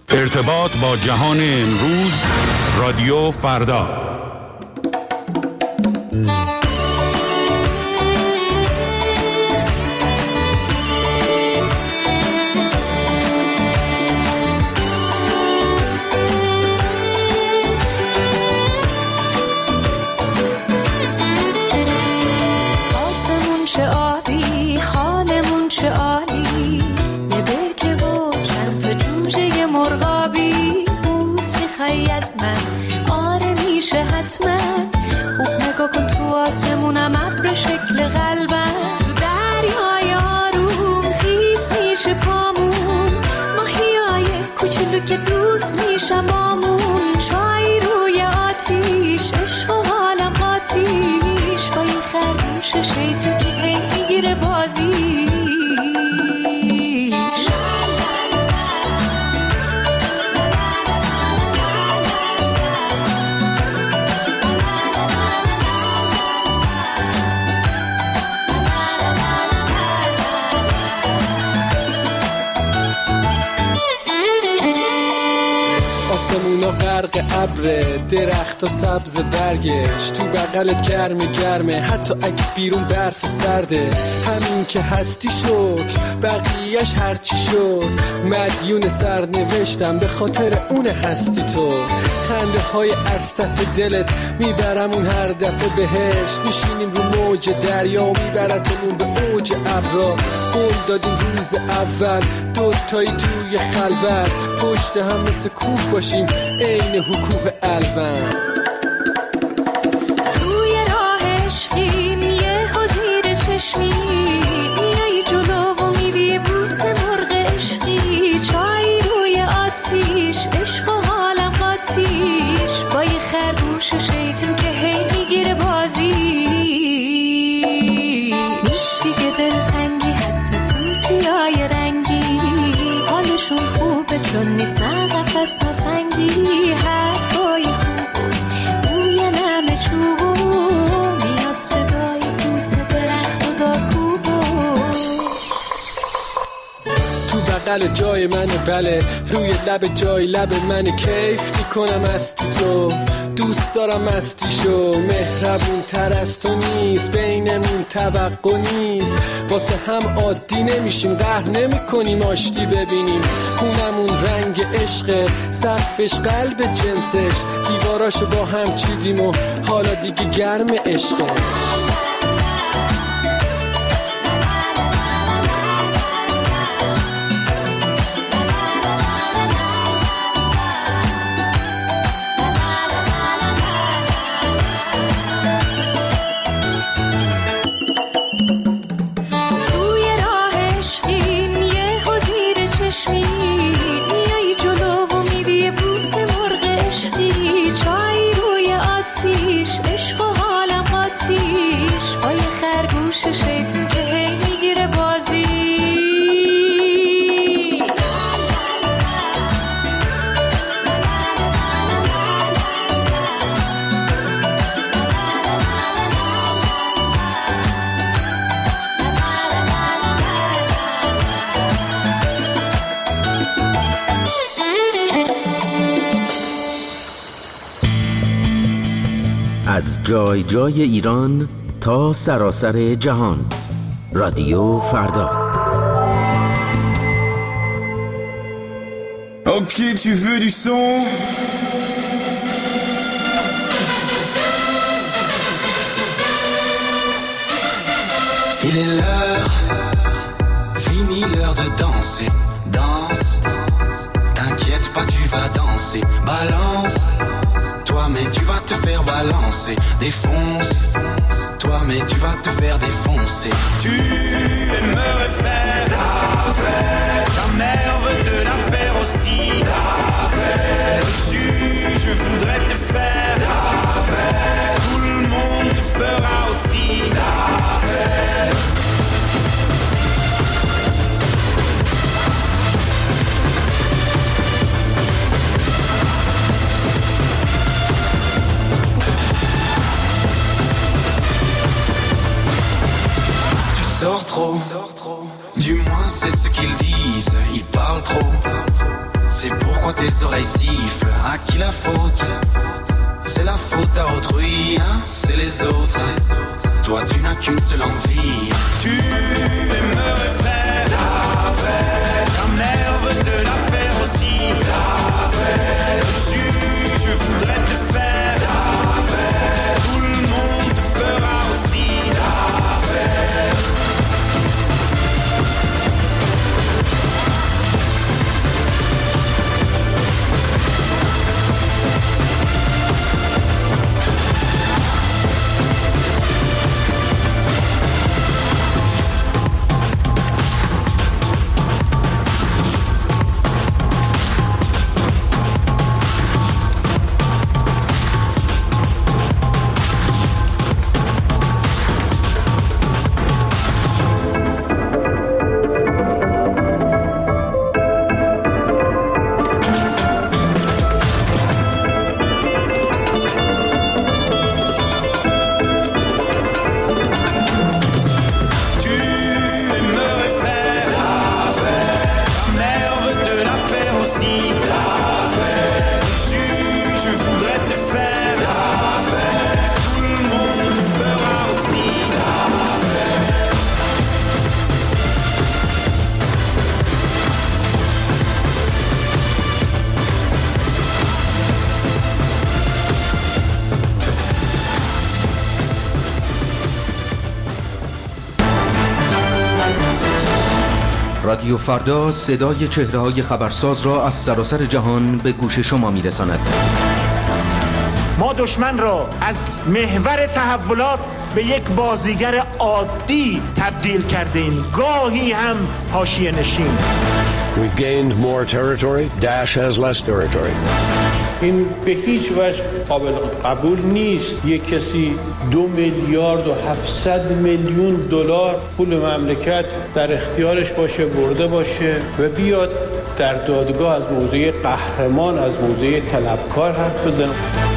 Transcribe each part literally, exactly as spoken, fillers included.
ارتباط با جهان امروز، رادیو فردا. آسمون چه آبی، حالمون چه عالی، یه برکه و چند تا جوجه مرغابی. بوس میخوای از من؟ آره میشه حتما. خوب نگاه کن تو آسمونم، ابر شکل قلبم. تو دریای آروم خیس میشه پامون، ماهیای کوچولو که دوست میشم بامون. چای روی آتیش، عشق و حالم قاتیش، با این خرگوش شیطون که هی میگیره بازیش. آسمونا غرق ابره، درخت و سبز برگش، تو بغلت گرم گرمه، حتی اگه بیرون برف سرده. همین که هستی شد، بقیهش هرچی شد، مدیون سرنوشتم به خاطر اون هستی تو. خنده های از ته دلت میبرمون هر دفعه بهش، میشینیم رو موج دریا و میبرتمون به اوج ابرا. قول دادیم روز اول دوتایی توی خلوت، پشت هم مثل کوه باشیم عین حکوه الون. توی راه عشقیم یه زیر چشمی، میای جلو و میری بوس مرغ عشقی. چای روی آتیش، عشق و حالم قاتیش، با یه خرگوش شیطون که هی میگیره بازی. نیست دیگه دلتنگی حتی تو تیای رنگی، حالشون خوبه چون نیست نه قفص نه سنگی. حرفای خوب بوی نم چوبو، میاد صدای بوس درخت و دارکوبو. تو بغل جای منه بله، روی لب جای لب منه، کیف میکنم مستی تو، دوست دارم مستی شو. مهربون تر از تو نیست، بینمون توقع نیست، واسه هم عادی نمیشیم، قهر نمی کنیم آشتی ببینیم. خونمون رنگ عشقه، سقفش قلب جنسش، دیواراشو با هم چیدیم و حالا دیگه گرم عشقه. میای جلو و میری بوس مرغ عشقی. چای روی آتیش، عشق و حالم قاتیش، با یه خرگوش شیطون که هی میگیره بازی. از جای جای ایران تا سراسر جهان، رادیو فردا. Ok, tu veux du son? Il est l'heure, fini l'heure de danser. Danse, t'inquiète pas, tu vas danser. Balance, toi mais tu vas te faire balancer. Défonce, toi mais tu vas te faire défoncer. Tu aimerais faire ta fête, ta mère veut te la faire aussi. Ta fête, le juge voudrait te faire ta fête, tout le monde te fera aussi ta fête. Sors trop, du moins c'est ce qu'ils disent. C'est pourquoi tes oreilles sifflent. À qui la faute? C'est la faute à autrui, hein? C'est les autres. Toi tu n'as qu'une seule envie. Tu aimerais faire la fête. Ta mère veut te la faire aussi. La fête. Le juge, je voudrais te faire la fête. Tout le monde te fera aussi la fête. رادیو فردا صدای چهره‌های خبرساز را از سراسر جهان به گوش شما می‌رساند. ما دشمن را از محور تحولات به یک بازیگر عادی تبدیل کردیم، گاهی هم حاشیه نشین. We've gained more territory. Daesh has less territory. این به هیچ وجه قابل قبول نیست یک کسی دو میلیارد و هفتصد میلیون دلار پول مملکت در اختیارش باشه، برده باشه و بیاد در دادگاه از موضع قهرمان، از موضع طلبکار حرف بزنه.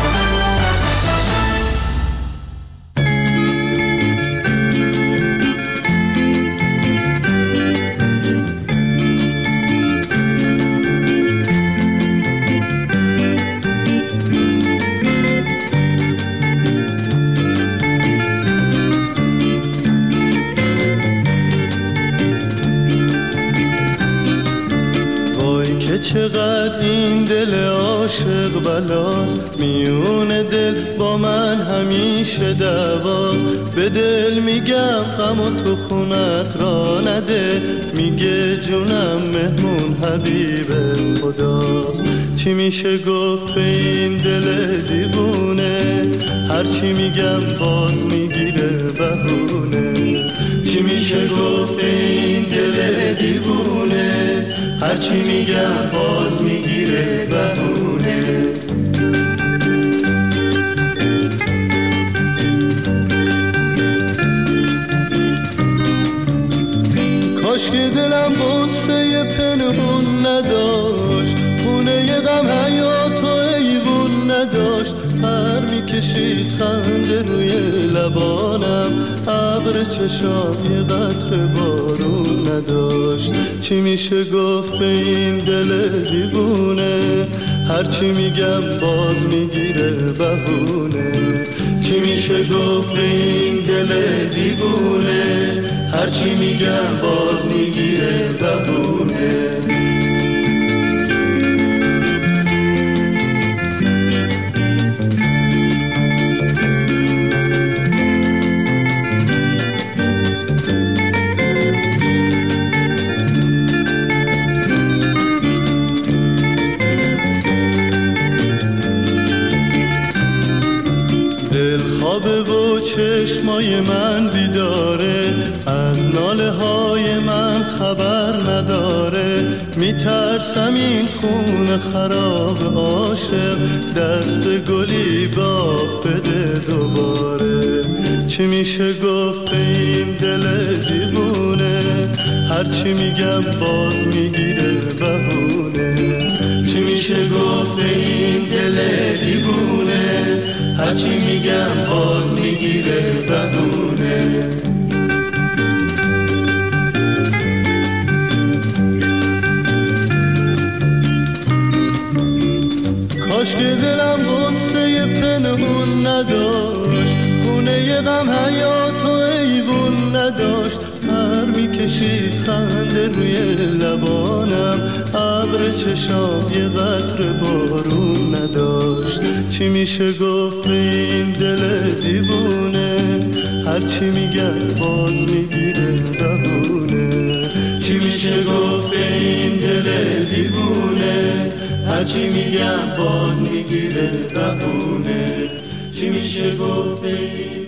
چقدر این دل عاشق بلاست، میون دل با من همیشه دعواست. به دل میگم غم و تو خونت را نده، میگه جونم مهمون حبیب خداست. چی میشه گفت به این دل دیوونه، هرچی میگم باز میگیره بهونه. چی میشه گفت به این دل دیوونه، هرچی میگم باز میگیره بهونه. کاش که دلم قصه پنهون نداشت، خونه ی غم حیات و ایوون نداشت. پر میکشید خنده روی لبانم، ابر چشام یه قطره بارون نداشت. چی میشه گفت به این دل دیوونه، هرچی میگم باز میگیره بهونه. چی میشه گفت به این دل دیوونه، هرچی میگم باز میگیره بهونه. چشمای من بیداره، از ناله های من خبر نداره. میترسم این خون خراب عاشق دست گلی باغ بده دوباره. چی میشه گفت به این دل دیوونه، هرچی میگم باز میگیره بهونه. چی میشه گفت به این دل دیوونه، هرچی میگم باز میگیره بهونه. کاش که دلم غصه پنهون نداشت، خونه غم حیات و ایوون نداشت، پر میکشید خنده روی لبانم، ابر چشام یه قطره بارون نداشت. چی میشه گفت به این دل دیوونه، هرچی میگن باز میگیره بهونه. چی میشه گفت به این دل دیوونه، هرچی میگن باز میگیره بهونه. چی میشه گفت به این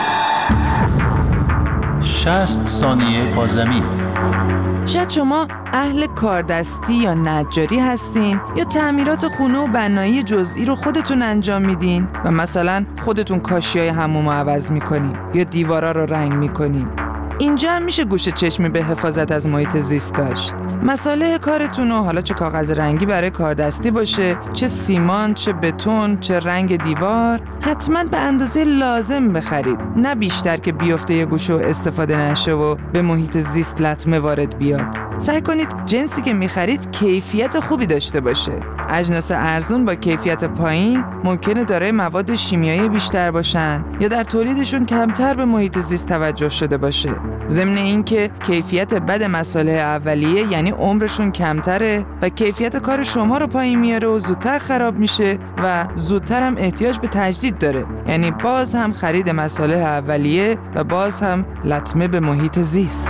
شصت ثانیه با زمین. شاید شما اهل کاردستی یا نجاری هستین یا تعمیرات خونه و بنایی جزئی رو خودتون انجام میدین و مثلا خودتون کاشیای حموم رو عوض میکنین یا دیوارا رو رنگ میکنین. اینجا هم میشه گوش چشمی به حفاظت از محیط زیست داشت. مصالح کارتون رو، حالا چه کاغذ رنگی برای کاردستی باشه، چه سیمان، چه بتون، چه رنگ دیوار، حتما به اندازه لازم بخرید، نه بیشتر که بیفته یه گوشه و استفاده نشه و به محیط زیست لطمه وارد بیاد. سعی کنید جنسی که میخرید کیفیت خوبی داشته باشه. اجناس ارزون با کیفیت پایین ممکنه دارای مواد شیمیایی بیشتر باشن یا در تولیدشون کمتر به محیط زیست توجه شده باشه. ضمن این که کیفیت بد مصالح اولیه یعنی عمرشون کمتره و کیفیت کار شما رو پایین میاره و زودتر خراب میشه و زودتر هم احتیاج به تجدید داره، یعنی باز هم خرید مصالح اولیه و باز هم لطمه به محیط زیست.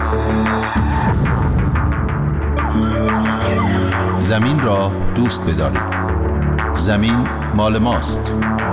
زمین را دوست بدارید. زمین مال ماست.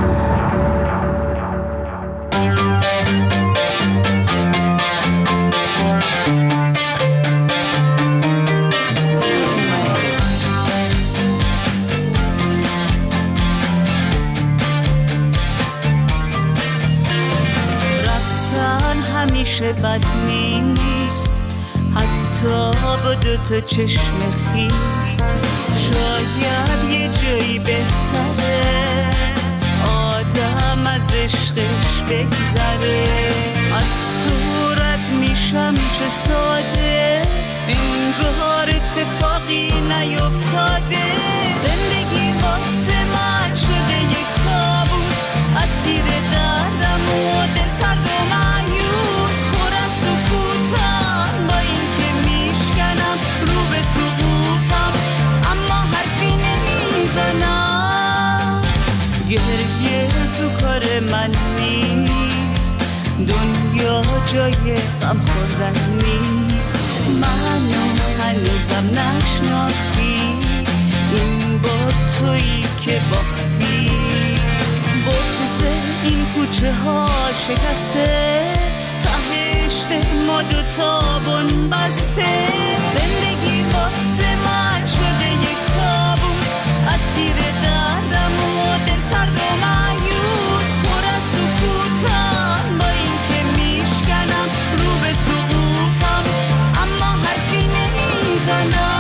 رفتن همیشه بد نیست، حتی با دو تا چشم خیس. شاید یه جایی بهتره آدم از عشقش بگذره. از تو رد میشم چه ساده، انگار اتفاقی نیفتاده. زندگی واسه من شده یه کابوس، اسیر دردم و دل سرد و مایوس. پر از سکوتم با این که میشکنم رو به سقوطم، اما حرفی نمیزنم. گریه تو کار من نیست، دنیا جای غم خوردن نیست. منو هنوزم نشناختی، این بار تویی که باختی. بغض این کوچه ها شکسته، تهشت ما دوتا بن بسته. زندگی واسه من شده یک کابوس، اسیر دردم و دل سرد و مایوس. پر از سکوتم با این که میشکنم رو به سقوطم، اما حرفی نمیزنم.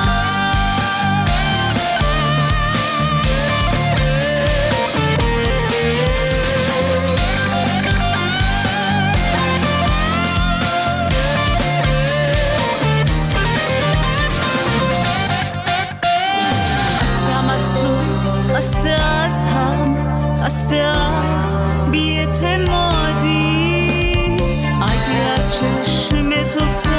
خسته از هم، خسته از بی‌اعتمادی. اگه از چشمت افتاد